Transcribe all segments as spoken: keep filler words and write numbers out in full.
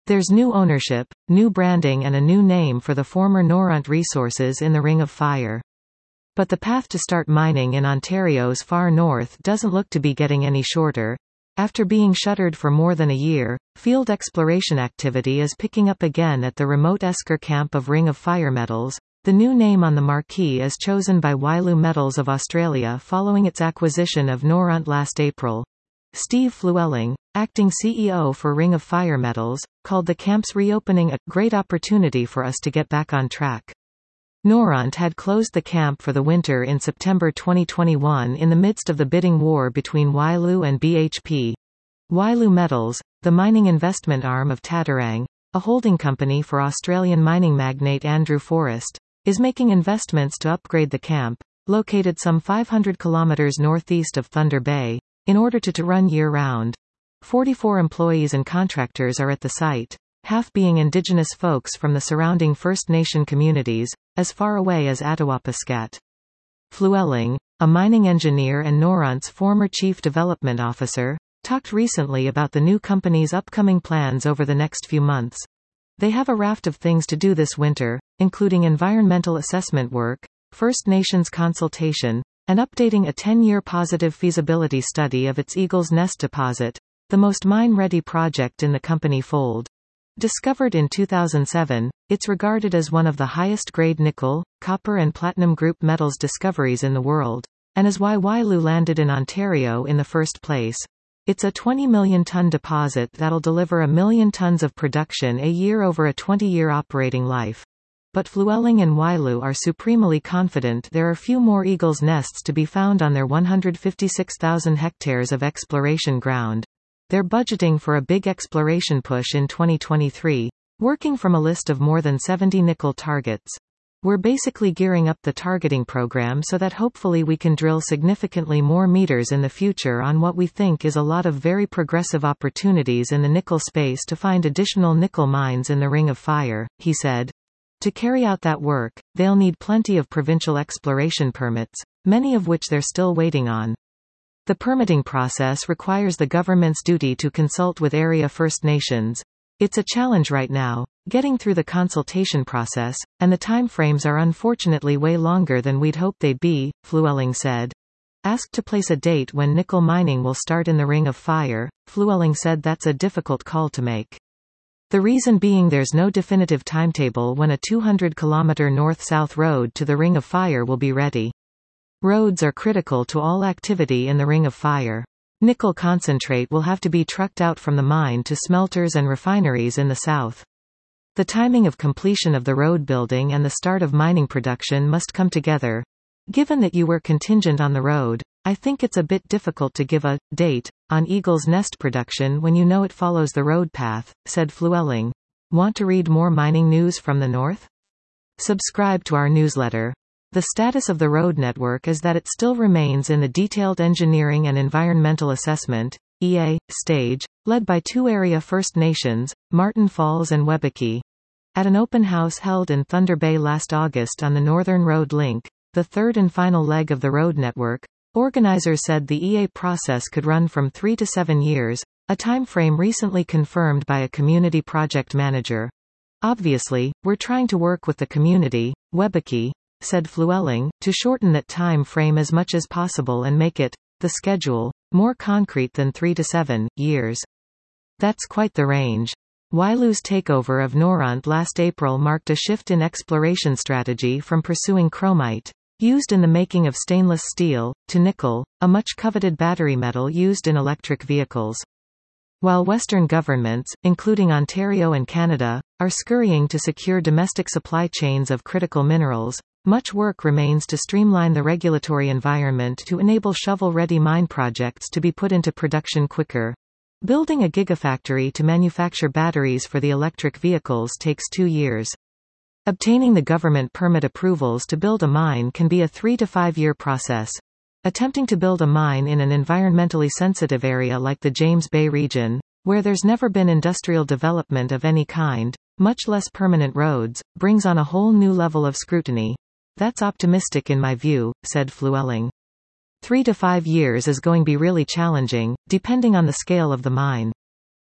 There's new ownership, new branding and a new name for the former Noront resources in the Ring of Fire. But the path to start mining in Ontario's far north doesn't look to be getting any shorter. After being shuttered for more than a year, field exploration activity is picking up again at the remote Esker camp of Ring of Fire Metals. The new name on the marquee is chosen by Wyloo Metals of Australia following its acquisition of Noront last April. Steve Flewelling, acting C E O for Ring of Fire Metals, called the camp's reopening a great opportunity for us to get back on track. Noront had closed the camp for the winter in September twenty twenty-one in the midst of the bidding war between Wyloo and B H P. Wyloo Metals, the mining investment arm of Tatarang, a holding company for Australian mining magnate Andrew Forrest, is making investments to upgrade the camp, located some five hundred kilometres northeast of Thunder Bay, in order to, to run year-round. forty-four employees and contractors are at the site, half being Indigenous folks from the surrounding First Nation communities, as far away as Attawapiskat. Flewelling, a mining engineer and Noront's former chief development officer, talked recently about the new company's upcoming plans over the next few months. They have a raft of things to do this winter, including environmental assessment work, First Nations consultation, and updating a ten-year positive feasibility study of its Eagle's Nest deposit, the most mine-ready project in the company fold. Discovered in two thousand seven, it's regarded as one of the highest-grade nickel, copper and platinum group metals discoveries in the world, and is why Wyloo landed in Ontario in the first place. It's a twenty million ton deposit that'll deliver a million tons of production a year over a twenty-year operating life. But Flewelling and Wyloo are supremely confident there are few more Eagle's Nests to be found on their one hundred fifty-six thousand hectares of exploration ground. They're budgeting for a big exploration push in twenty twenty-three, working from a list of more than seventy nickel targets. We're basically gearing up the targeting program so that hopefully we can drill significantly more meters in the future on what we think is a lot of very progressive opportunities in the nickel space to find additional nickel mines in the Ring of Fire, he said. To carry out that work, they'll need plenty of provincial exploration permits, many of which they're still waiting on. The permitting process requires the government's duty to consult with area First Nations. It's a challenge right now, getting through the consultation process, and the timeframes are unfortunately way longer than we'd hoped they'd be, Flewelling said. Asked to place a date when nickel mining will start in the Ring of Fire, Flewelling said that's a difficult call to make. The reason being there's no definitive timetable when a two hundred kilometre north-south road to the Ring of Fire will be ready. Roads are critical to all activity in the Ring of Fire. Nickel concentrate will have to be trucked out from the mine to smelters and refineries in the south. The timing of completion of the road building and the start of mining production must come together. Given that you were contingent on the road, I think it's a bit difficult to give a date on Eagle's Nest production when you know it follows the road path, said Flewelling. Want to read more mining news from the north? Subscribe to our newsletter. The status of the road network is that it still remains in the Detailed Engineering and Environmental Assessment (E A) stage, led by two area First Nations, Martin Falls and Webeki. At an open house held in Thunder Bay last August on the Northern Road Link, the third and final leg of the road network, organizers said the E A process could run from three to seven years, a time frame recently confirmed by a community project manager. Obviously, we're trying to work with the community, Webeki, said Flewelling, to shorten that time frame as much as possible and make it, the schedule, more concrete than three to seven years. That's quite the range. Wyloo's takeover of Noront last April marked a shift in exploration strategy from pursuing chromite, used in the making of stainless steel, to nickel, a much coveted battery metal used in electric vehicles. While Western governments, including Ontario and Canada, are scurrying to secure domestic supply chains of critical minerals, much work remains to streamline the regulatory environment to enable shovel-ready mine projects to be put into production quicker. Building a gigafactory to manufacture batteries for the electric vehicles takes two years. Obtaining the government permit approvals to build a mine can be a three to five year process. Attempting to build a mine in an environmentally sensitive area like the James Bay region, where there's never been industrial development of any kind, much less permanent roads, brings on a whole new level of scrutiny. That's optimistic in my view, said Flewelling. Three to five years is going to be really challenging, depending on the scale of the mine.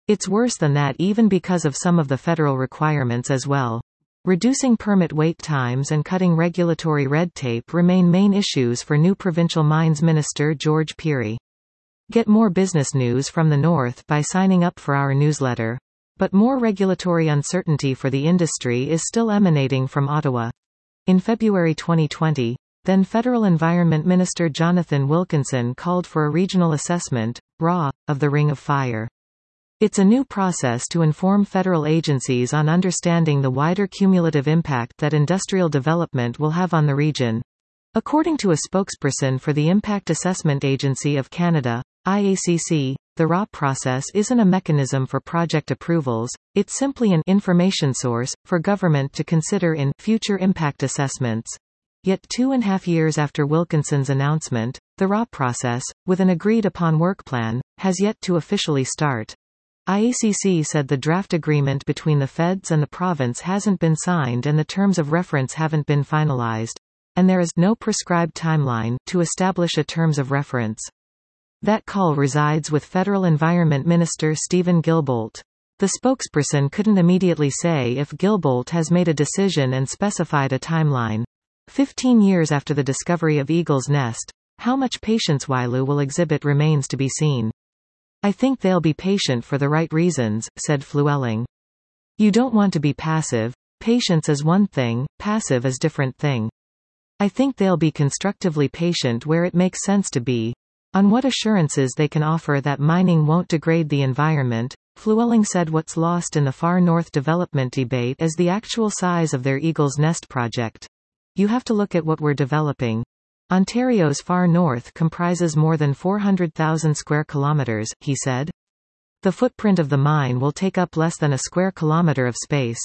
It's worse than that even because of some of the federal requirements as well. Reducing permit wait times and cutting regulatory red tape remain main issues for new Provincial Mines Minister George Pirie. Get more business news from the North by signing up for our newsletter. But more regulatory uncertainty for the industry is still emanating from Ottawa. In February twenty twenty, then Federal Environment Minister Jonathan Wilkinson called for a regional assessment, R A, of the Ring of Fire. It's a new process to inform federal agencies on understanding the wider cumulative impact that industrial development will have on the region. According to a spokesperson for the Impact Assessment Agency of Canada, I A C C, the R A process isn't a mechanism for project approvals, it's simply an information source for government to consider in future impact assessments. Yet two and a half years after Wilkinson's announcement, the R A process, with an agreed-upon work plan, has yet to officially start. I A C C said the draft agreement between the feds and the province hasn't been signed and the terms of reference haven't been finalized. And there is no prescribed timeline to establish a terms of reference. That call resides with Federal Environment Minister Steven Guilbeault. The spokesperson couldn't immediately say if Guilbeault has made a decision and specified a timeline. Fifteen years after the discovery of Eagle's Nest, how much patience Wyloo will exhibit remains to be seen. I think they'll be patient for the right reasons, said Flewelling. You don't want to be passive. Patience is one thing, passive is different thing. I think they'll be constructively patient where it makes sense to be. On what assurances they can offer that mining won't degrade the environment, Flewelling said what's lost in the Far North development debate is the actual size of their Eagle's Nest project. You have to look at what we're developing. Ontario's Far North comprises more than four hundred thousand square kilometers, he said. The footprint of the mine will take up less than a square kilometer of space.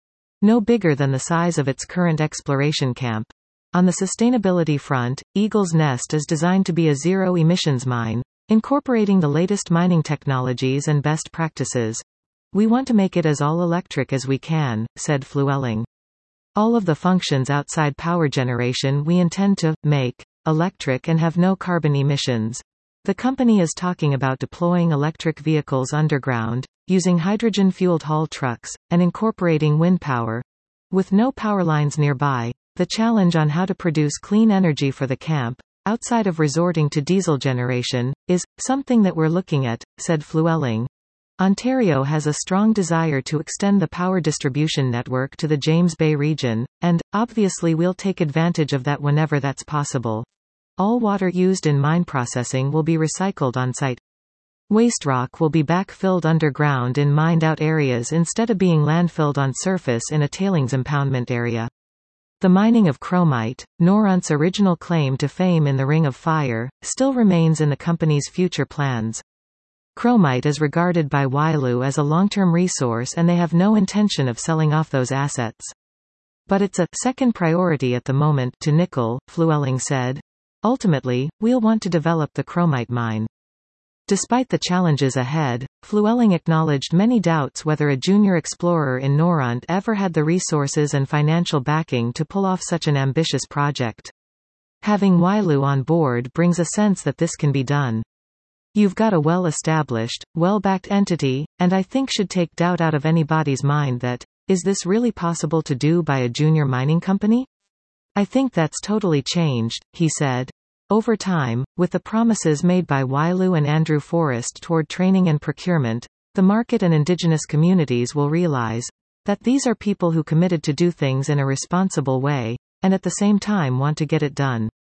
No bigger than the size of its current exploration camp. On the sustainability front, Eagle's Nest is designed to be a zero-emissions mine, incorporating the latest mining technologies and best practices. We want to make it as all-electric as we can, said Flewelling. All of the functions outside power generation we intend to make electric and have no carbon emissions. The company is talking about deploying electric vehicles underground, using hydrogen-fueled haul trucks, and incorporating wind power. With no power lines nearby, the challenge on how to produce clean energy for the camp, outside of resorting to diesel generation, is something that we're looking at, said Flewelling. Ontario has a strong desire to extend the power distribution network to the James Bay region, and, obviously we'll take advantage of that whenever that's possible. All water used in mine processing will be recycled on-site. Waste rock will be backfilled underground in mined-out areas instead of being landfilled on surface in a tailings impoundment area. The mining of chromite, Norront's original claim to fame in the Ring of Fire, still remains in the company's future plans. Chromite is regarded by Wyloo as a long-term resource and they have no intention of selling off those assets. But it's a second priority at the moment to nickel, Flewelling said. Ultimately, we'll want to develop the chromite mine. Despite the challenges ahead, Flewelling acknowledged many doubts whether a junior explorer in Noront ever had the resources and financial backing to pull off such an ambitious project. Having Wyloo on board brings a sense that this can be done. You've got a well-established, well-backed entity, and I think should take doubt out of anybody's mind that, is this really possible to do by a junior mining company? I think that's totally changed, he said. Over time, with the promises made by Wyloo and Andrew Forrest toward training and procurement, the market and Indigenous communities will realize that these are people who committed to do things in a responsible way, and at the same time want to get it done.